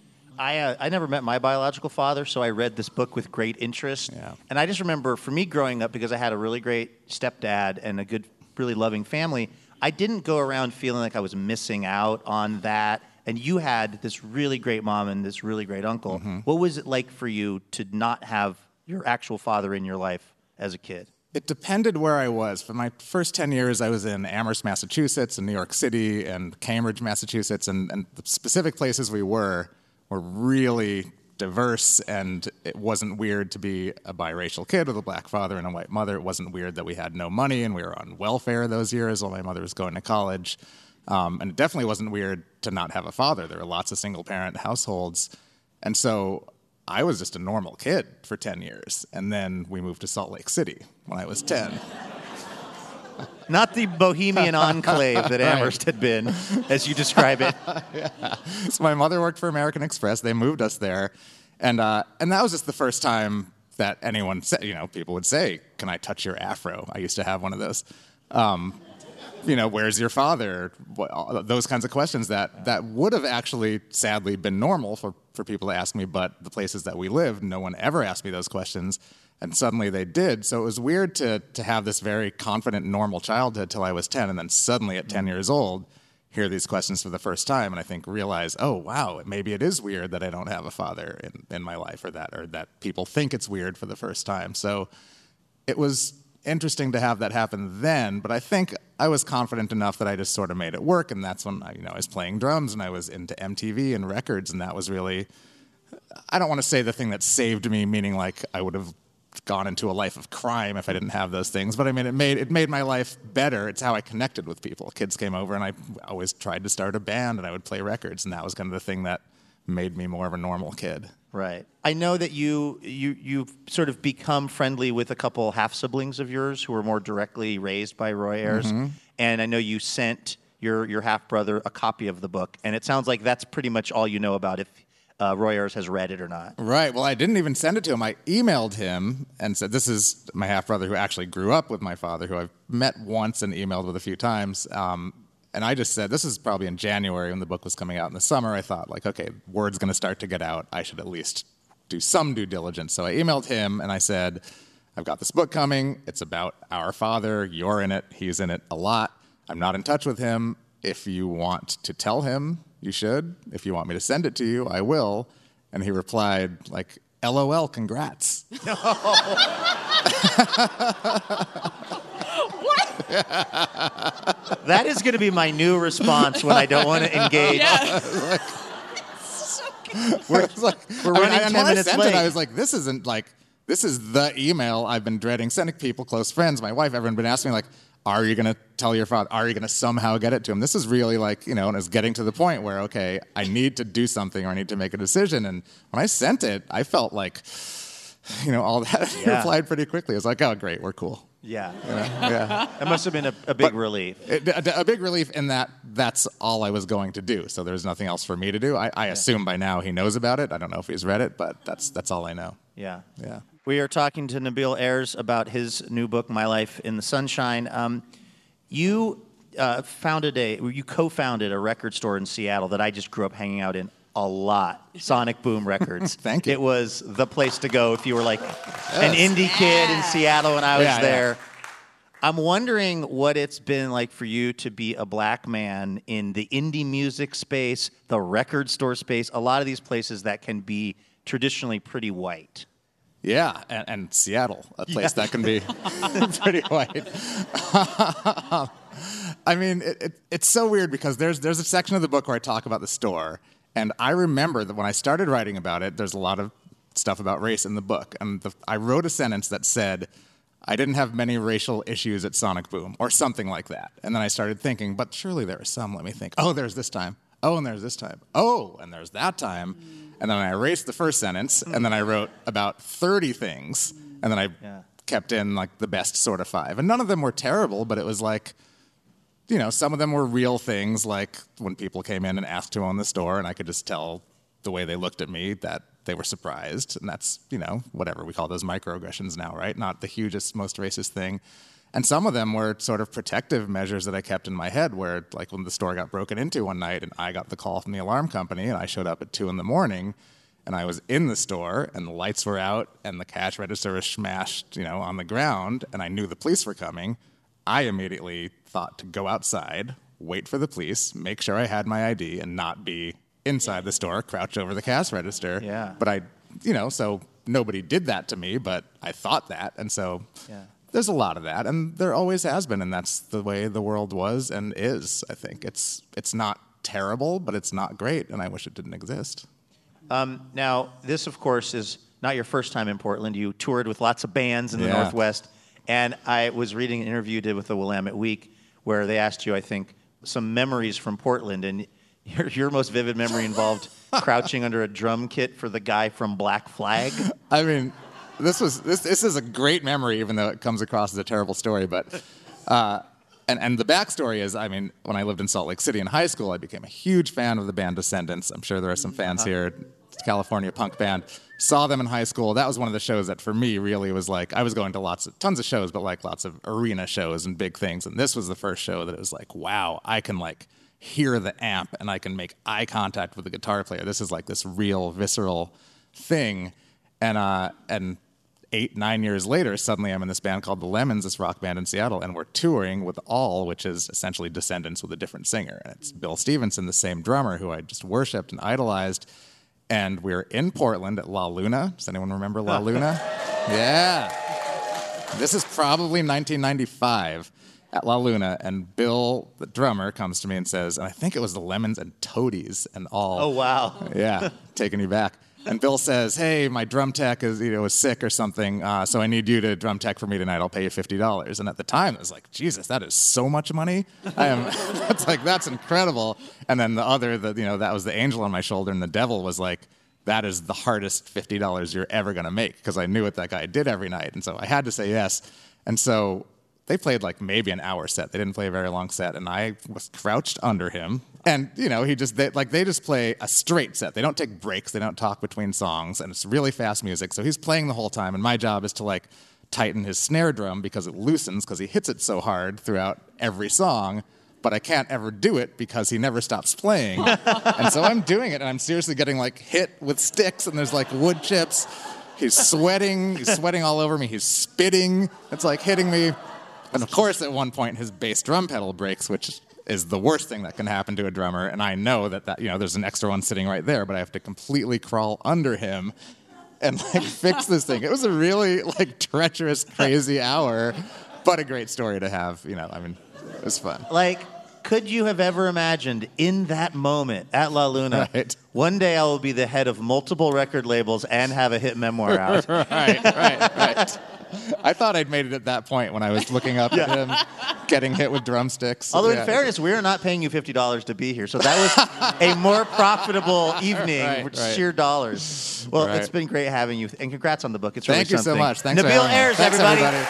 I uh, I never met my biological father, so I read this book with great interest. Yeah. And I just remember, for me growing up, because I had a really great stepdad and a good, really loving family, I didn't go around feeling like I was missing out on that. And you had this really great mom and this really great uncle. Mm-hmm. What was it like for you to not have your actual father in your life as a kid? It depended where I was. For my first ten years, I was in Amherst, Massachusetts, and New York City, and Cambridge, Massachusetts, and, and the specific places we were were really diverse, and it wasn't weird to be a biracial kid with a black father and a white mother. It wasn't weird that we had no money and we were on welfare those years while my mother was going to college. Um, and it definitely wasn't weird to not have a father. There were lots of single-parent households. And so I was just a normal kid for ten years. And then we moved to Salt Lake City when I was ten. Not the bohemian enclave that Amherst had been, as you describe it. Yeah. So my mother worked for American Express. They moved us there. And uh, and that was just the first time that anyone said. You know, people would say, "Can I touch your afro?" I used to have one of those. Um, you know, where's your father? What, those kinds of questions that, that would have actually, sadly, been normal for, for people to ask me, but the places that we lived, no one ever asked me those questions, and suddenly they did. So it was weird to to have this very confident, normal childhood till I was ten, and then suddenly at ten years old, hear these questions for the first time, and I think realize, oh, wow, maybe it is weird that I don't have a father in, in my life, or that, or that people think it's weird for the first time. So it was interesting to have that happen then, but I think I was confident enough that I just sort of made it work, and that's when I, you know, I was playing drums and I was into M T V and records, and that was really, I don't want to say the thing that saved me, meaning like I would have gone into a life of crime if I didn't have those things, but I mean, it made it made my life better. It's how I connected with people. Kids came over, and I always tried to start a band, and I would play records, and that was kind of the thing that made me more of a normal kid. Right. I know that you you you've sort of become friendly with a couple half siblings of yours who were more directly raised by Roy Ayers, mm-hmm. and I know you sent your your half brother a copy of the book, and it sounds like that's pretty much all you know about if uh, Roy Ayers has read it or not. Right. Well, I didn't even send it to him. I emailed him and said, "This is my half brother who actually grew up with my father, who I've met once and emailed with a few times." Um, And I just said, this is probably in January when the book was coming out in the summer. I thought, like, okay, word's going to start to get out. I should at least do some due diligence. So I emailed him and I said, I've got this book coming. It's about our father. You're in it. He's in it a lot. I'm not in touch with him. If you want to tell him, you should. If you want me to send it to you, I will. And he replied, like, LOL, congrats. No. That is going to be my new response when I don't want to engage. Yeah. like, So we're like, we're I mean, running I, ten I minutes sent late. It, I was like, this isn't like, this is the email I've been dreading sending people, close friends, my wife, everyone been asking me, like, are you going to tell your father? Are you going to somehow get it to him? This is really like, you know, and it's getting to the point where, okay, I need to do something or I need to make a decision. And when I sent it, I felt like, you know, all that Yeah. replied pretty quickly. I was like, oh, great, we're cool. Yeah. Yeah. yeah. That must have been a, a big But relief. It, a, a big relief in that that's all I was going to do. So there's nothing else for me to do. I, I assume by now he knows about it. I don't know if he's read it, but that's that's all I know. Yeah. Yeah. We are talking to Nabil Ayers about his new book, My Life in the Sunshine. Um, you uh, founded a, you co-founded a record store in Seattle that I just grew up hanging out in a lot. Sonic Boom Records. Thank you. It was the place to go if you were like an indie kid in Seattle when I was Yeah, yeah. there. I'm wondering what it's been like for you to be a black man in the indie music space, the record store space, a lot of these places that can be traditionally pretty white. Yeah, and, and Seattle, a place that can be pretty white. I mean, it, it, it's so weird because there's there's a section of the book where I talk about the store, and I remember that when I started writing about it, there's a lot of stuff about race in the book, and the, I wrote a sentence that said, I didn't have many racial issues at Sonic Boom, or something like that. And then I started thinking, but surely there are some. Let me think. Oh, there's this time. Oh, and there's this time. Oh, and there's that time. And then I erased the first sentence, and then I wrote about thirty things, and then I Yeah. kept in like the best sort of five. And none of them were terrible, but it was like, you know, some of them were real things, like when people came in and asked to own the store, and I could just tell the way they looked at me that they were surprised. And that's, you know, whatever, we call those microaggressions now, right? Not the hugest, most racist thing. And some of them were sort of protective measures that I kept in my head, where like when the store got broken into one night and I got the call from the alarm company and I showed up at two in the morning and I was in the store and the lights were out and the cash register was smashed, you know, on the ground, and I knew the police were coming, I immediately thought to go outside, wait for the police, make sure I had my I D and not be inside the store, crouch over the cash register. Yeah. But I, you know, so nobody did that to me, but I thought that. And so Yeah. there's a lot of that, and there always has been, and that's the way the world was and is, I think. It's it's not terrible, but it's not great, and I wish it didn't exist. Um, now, this, of course, is not your first time in Portland. You toured with lots of bands in the Yeah. Northwest, and I was reading an interview you did with the Willamette Week where they asked you, I think, some memories from Portland, and your, your most vivid memory involved crouching under a drum kit for the guy from Black Flag. I mean, this was this this is a great memory, even though it comes across as a terrible story. But uh, and and the backstory is, I mean, when I lived in Salt Lake City in high school, I became a huge fan of the band Descendants. I'm sure there are some fans Uh-huh. here. California punk band. Saw them in high school. That was one of the shows that for me really was like, I was going to lots of, tons of shows, but like lots of arena shows and big things. And this was the first show that it was like, wow, I can like hear the amp and I can make eye contact with the guitar player. This is like this real visceral thing. And, uh, and eight, nine years later, suddenly I'm in this band called The Lemons, this rock band in Seattle, and we're touring with All, which is essentially Descendants with a different singer. And it's Bill Stevenson, the same drummer who I just worshipped and idolized. And we're in Portland at La Luna. Does anyone remember La Luna? Yeah. This is probably nineteen ninety-five at La Luna, and Bill, the drummer, comes to me and says, and I think it was the Lemons and Toadies and All. Oh, wow. Yeah, taking you back. And Bill says, hey, my drum tech is, you know, is sick or something, uh, so I need you to drum tech for me tonight. I'll pay you fifty dollars. And at the time, it was like, Jesus, that is so much money. I am. That's like, that's incredible. And then the other, the, you know, that was the angel on my shoulder, and the devil was like, that is the hardest fifty dollars you're ever going to make, because I knew what that guy did every night. And so I had to say yes. And so they played like maybe an hour set. They didn't play a very long set, and I was crouched under him. And, you know, he just, they, like, they just play a straight set. They don't take breaks. They don't talk between songs, and it's really fast music. So he's playing the whole time, and my job is to, like, tighten his snare drum because it loosens because he hits it so hard throughout every song, but I can't ever do it because he never stops playing. And so I'm doing it, and I'm seriously getting, like, hit with sticks, and there's, like, wood chips. He's sweating. He's sweating all over me. He's spitting. It's, like, hitting me. And, of course, at one point, his bass drum pedal breaks, which is the worst thing that can happen to a drummer. And I know that, that, you know, there's an extra one sitting right there, but I have to completely crawl under him and, like, fix this thing. It was a really, like, treacherous, crazy hour, but a great story to have. You know, I mean, it was fun. Like, could you have ever imagined in that moment at La Luna, right. one day I will be the head of multiple record labels and have a hit memoir out? right, right, right. I thought I'd made it at that point when I was looking up at him, getting hit with drumsticks. Although, yeah. in fairness, we are not paying you fifty dollars to be here. So that was a more profitable evening right, with right. sheer dollars. Well, right. it's been great having you. And congrats on the book. It's really Thank you something. so much. Thanks Nabil for having me. Ayers, Thanks, everybody. everybody.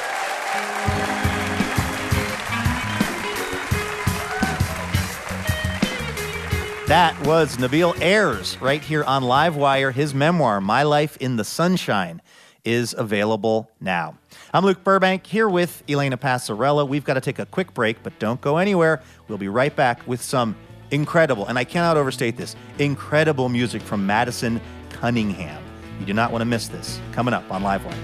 That was Nabil Ayers right here on Livewire. His memoir, My Life in the Sunshine, is available now. I'm Luke Burbank here with Elena Passarella. We've got to take a quick break, but don't go anywhere. We'll be right back with some incredible, and I cannot overstate this, incredible music from Madison Cunningham. You do not want to miss this. Coming up on Livewire.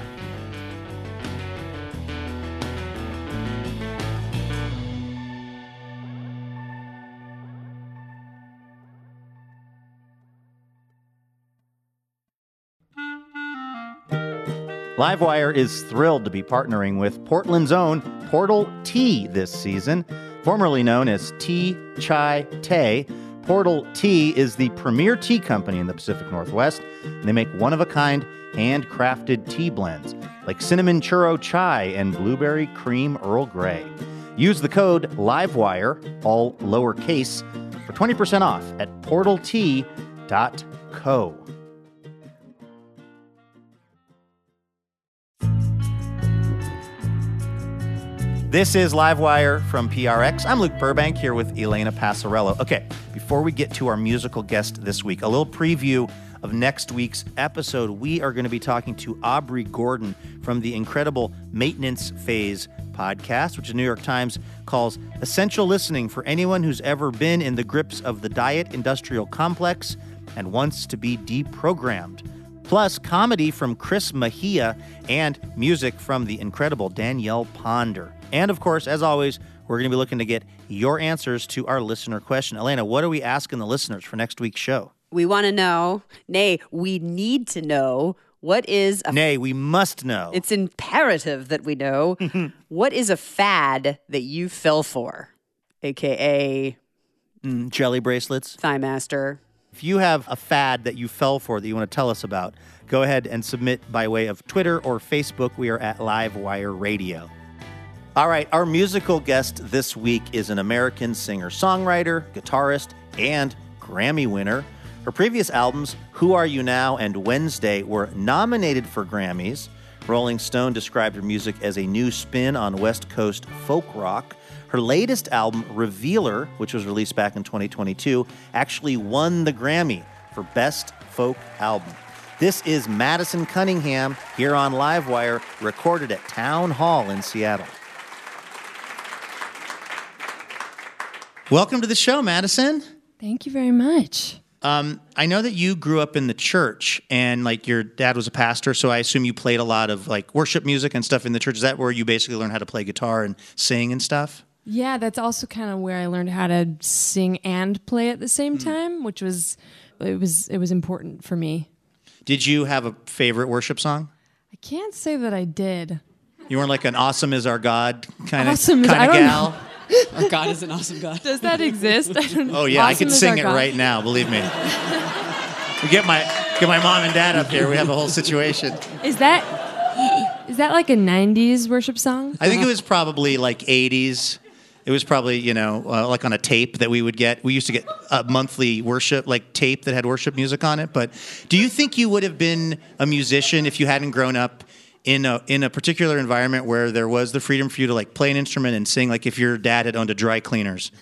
Livewire is thrilled to be partnering with Portland's own Portal Tea this season. Formerly known as Tea Chai Tay, Portal Tea is the premier tea company in the Pacific Northwest. And they make one-of-a-kind, handcrafted tea blends like cinnamon churro chai and blueberry cream Earl Grey. Use the code LIVEWIRE, all lowercase, for twenty percent off at portal tea dot co. This is Livewire from P R X. I'm Luke Burbank here with Elena Passarella. Okay, before we get to our musical guest this week, a little preview of next week's episode. We are going to be talking to Aubrey Gordon from the incredible Maintenance Phase podcast, which the New York Times calls essential listening for anyone who's ever been in the grips of the diet industrial complex and wants to be deprogrammed. Plus, comedy from Chris Mejia and music from the incredible Danielle Ponder. And, of course, as always, we're going to be looking to get your answers to our listener question. Elena, what are we asking the listeners for next week's show? We want to know, nay, we need to know, what is a... Nay, we must know. It's imperative that we know. What is a fad that you fell for? A K A... Mm, jelly bracelets. Thigh Master. If you have a fad that you fell for that you want to tell us about, go ahead and submit by way of Twitter or Facebook. We are at Livewire Radio. All right, our musical guest this week is an American singer-songwriter, guitarist, and Grammy winner. Her previous albums, Who Are You Now and Wednesday, were nominated for Grammys. Rolling Stone described her music as a new spin on West Coast folk rock. Her latest album, Revealer, which was released back in twenty twenty-two, actually won the Grammy for Best folk album. This is Madison Cunningham here on Livewire, recorded at Town Hall in Seattle. Welcome to the show, Madison. Thank you very much. Um, I know that you grew up in the church, and like your dad was a pastor, so I assume you played a lot of like worship music and stuff in the church. Is that where you basically learned how to play guitar and sing and stuff? Yeah, that's also kind of where I learned how to sing and play at the same mm. time, which was it was it was important for me. Did you have a favorite worship song? I can't say that I did. You weren't like an "Awesome is our God" kind of awesome kind of gal. Know. Our God is an awesome God. Does that exist? I don't know. Oh yeah, awesome I can sing it God. right now. Believe me. We get my get my mom and dad up here. We have a whole situation. Is that is that like a nineties worship song? I think it was probably like eighties. It was probably, you know, uh, like on a tape that we would get. We used to get a monthly worship, like tape that had worship music on it. But do you think you would have been a musician if you hadn't grown up in a in a particular environment where there was the freedom for you to like play an instrument and sing, like if your dad had owned a dry cleaners?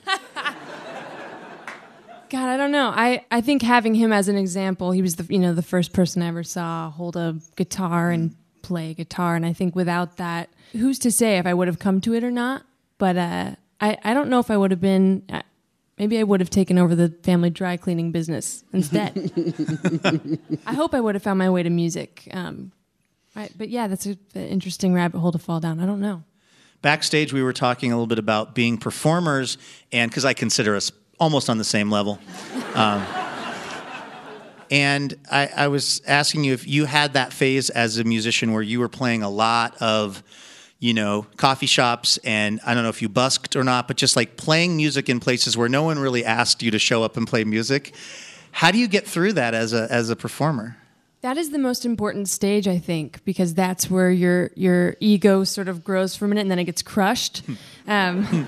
God, I don't know. I, I think having him as an example, he was the you know the first person I ever saw hold a guitar and play guitar, and I think without that, who's to say if I would have come to it or not? But uh, I I don't know if I would have been. Uh, maybe I would have taken over the family dry cleaning business instead. I hope I would have found my way to music. Um, Right, but yeah, that's an interesting rabbit hole to fall down. I don't know. Backstage, we were talking a little bit about being performers, and because I consider us almost on the same level. Um, and I, I was asking you if you had that phase as a musician where you were playing a lot of, you know, coffee shops, and I don't know if you busked or not, but just like playing music in places where no one really asked you to show up and play music. How do you get through that as a as a performer? That is the most important stage, I think, because that's where your your ego sort of grows for a minute and then it gets crushed. um,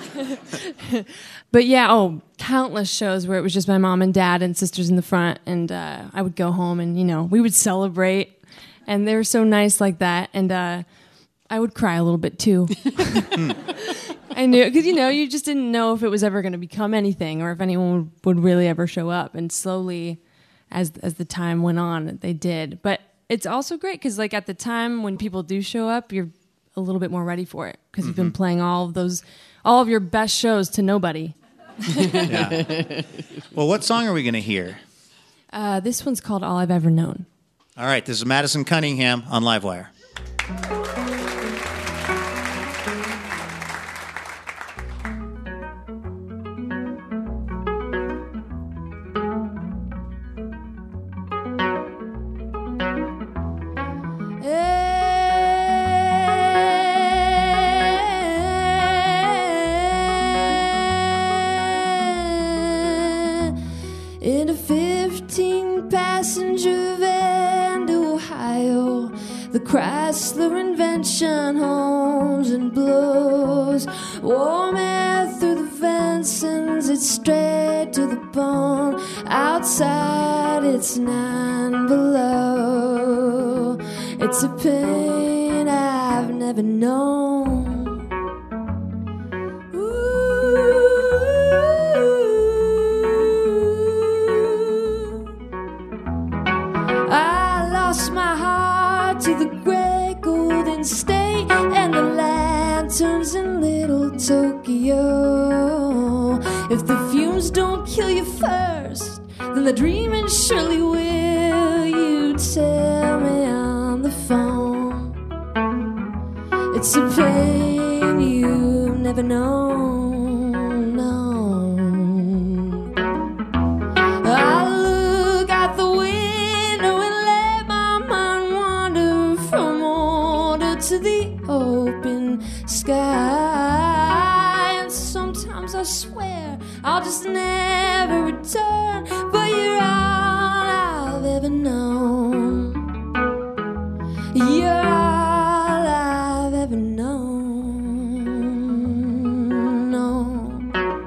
but yeah, oh, countless shows where it was just my mom and dad and sisters in the front, and uh, I would go home and, you know, we would celebrate, and they were so nice like that, and uh, I would cry a little bit too. I knew, because, you know, you just didn't know if it was ever going to become anything or if anyone would, would really ever show up, and slowly... As as the time went on, they did. But it's also great because, like, at the time when people do show up, you're a little bit more ready for it because mm-hmm. you've been playing all of those, all of your best shows to nobody. Yeah. Well, what song are we going to hear? Uh, this one's called All I've Ever Known. All right, this is Madison Cunningham on Livewire. In a fifteen-passenger van to Ohio, the Chrysler invention homes and blows. Warm air through the vents sends it straight to the bone. Outside it's nine below. It's a pain I've never known. My heart to the gray golden state and the lanterns in little Tokyo. If the fumes don't kill you first, then the dreaming surely will. You tell me on the phone. It's a pain you've never known, no. I look out the window and to the open sky, and sometimes I swear I'll just never return, but you're all I've ever known. You're all I've ever known. No.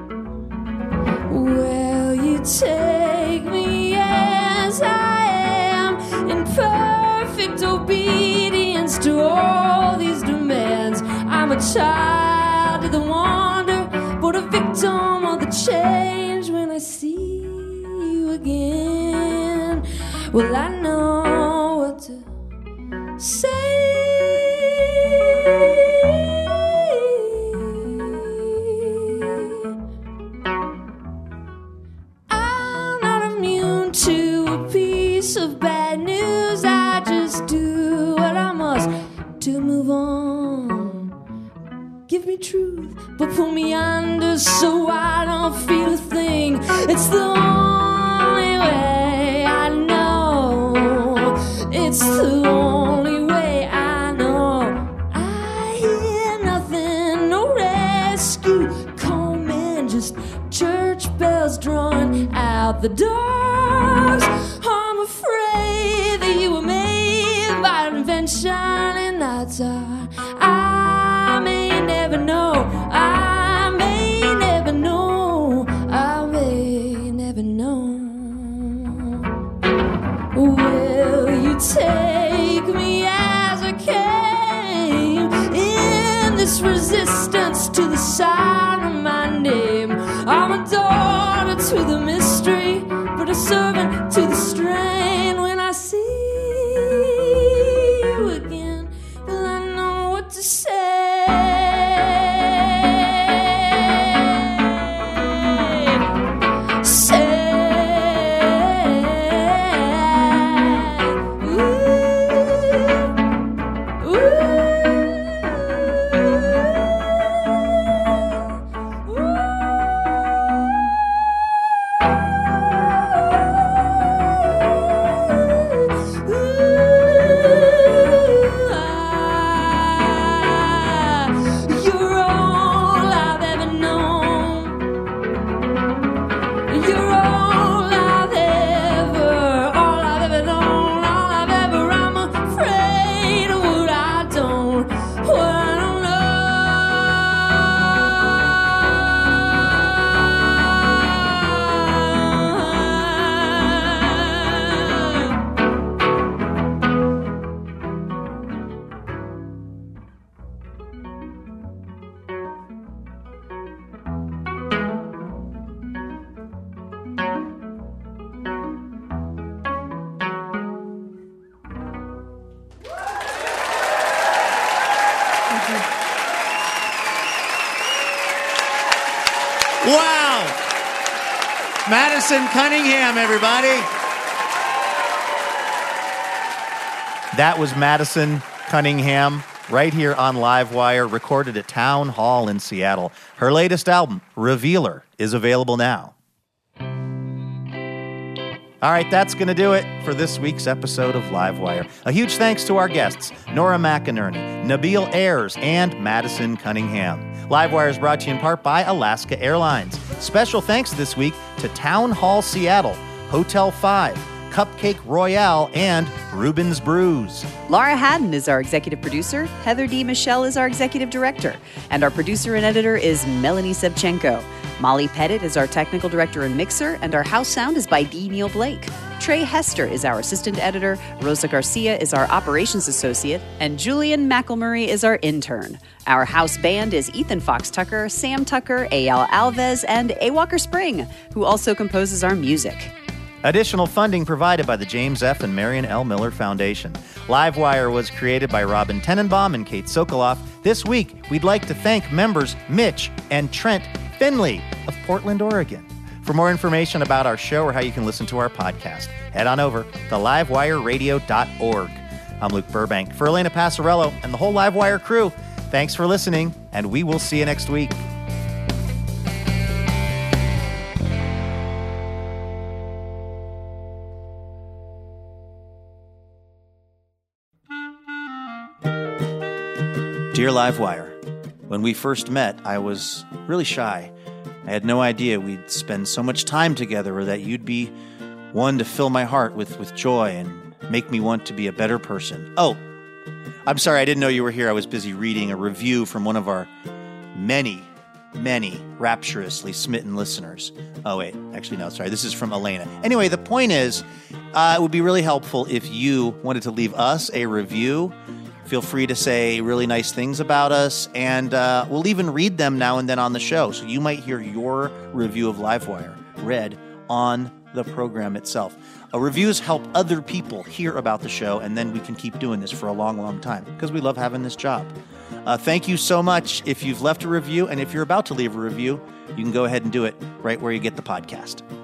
Well, you take me as I am in perfect obedience to all these demands. I'm a child of the wonder, but a victim of the change. When I see you again, Well, I know what to say. I'm not immune to a piece of bad news. I just do what I must to move on. Give me truth, but pull me under so I don't feel a thing. It's the only way I know. It's the only way I know. I hear nothing, no rescue coming, just church bells drawing out the doors. I'm afraid that you were made by invention, and that's all. I may never know. I may never know. I may never know. Will you take me as I came in this resistance to the sound of my name? I'm a daughter to the mystery, but a servant to the strain. When I see you again, well, I know what to say. Wow. Madison Cunningham, everybody. That was Madison Cunningham right here on Livewire, recorded at Town Hall in Seattle. Her latest album, Revealer, is available now. All right, that's going to do it for this week's episode of Livewire. A huge thanks to our guests, Nora McInerney, Nabil Ayers, and Madison Cunningham. Livewire is brought to you in part by Alaska Airlines. Special thanks this week to Town Hall Seattle, Hotel five, Cupcake Royale, and Rubens Brews. Laura Haddon is our executive producer. Heather D. Michelle is our executive director. And our producer and editor is Melanie Sevchenko. Molly Pettit is our technical director and mixer, and our house sound is by D. Neil Blake. Trey Hester is our assistant editor, Rosa Garcia is our operations associate, and Julian McElmurray is our intern. Our house band is Ethan Fox Tucker, Sam Tucker, A L Alves, and A. Walker Spring, who also composes our music. Additional funding provided by the James F. and Marion L. Miller Foundation. Livewire was created by Robin Tenenbaum and Kate Sokoloff. This week, we'd like to thank members Mitch and Trent Finley of Portland, Oregon. For more information about our show or how you can listen to our podcast, head on over to livewire radio dot org. I'm Luke Burbank. For Elena Passarello and the whole Livewire crew, thanks for listening, and we will see you next week. Dear Livewire, when we first met, I was really shy. I had no idea we'd spend so much time together, or that you'd be one to fill my heart with, with joy and make me want to be a better person. Oh, I'm sorry, I didn't know you were here. I was busy reading a review from one of our many, many rapturously smitten listeners. Oh, wait, actually, no, sorry. This is from Elena. Anyway, the point is, uh, it would be really helpful if you wanted to leave us a review. Feel free to say really nice things about us, and uh, we'll even read them now and then on the show. So you might hear your review of Livewire read on the program itself. Uh, reviews help other people hear about the show, and then we can keep doing this for a long, long time because we love having this job. Uh, thank you so much if you've left a review, and if you're about to leave a review, you can go ahead and do it right where you get the podcast.